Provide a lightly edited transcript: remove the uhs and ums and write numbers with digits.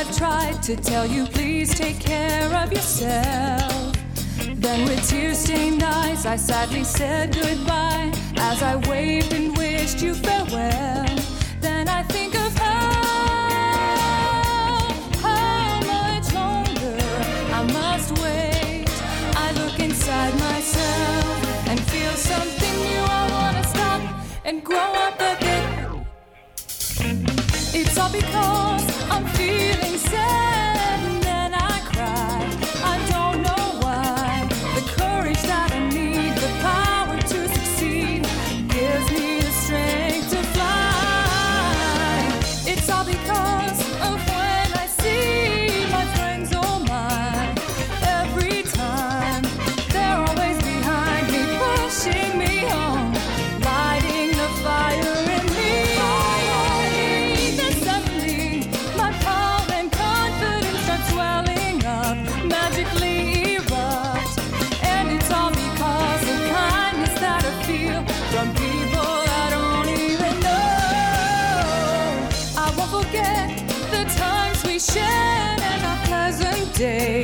I've tried to tell you, please take care of yourself. Then with tear-stained eyes, I sadly said goodbye as I waved and wished you farewell. Then I think of how much longer I must wait. I look inside myself and feel something new. I wanna stop and grow up a bit. It's all because I'm feeling sad and then I cry. I don't know why. The courage that I need, the power to succeed, gives me the strength to fly. It's all because of when I see my friends, oh my. Every time they're always behind me, pushing me on, lighting the fire in me. Then suddenly my power and confidence start swelling up, magically erupt. And it's all because of kindness that I feel from people I don't even know. I won't forget the times we shared and our pleasant days.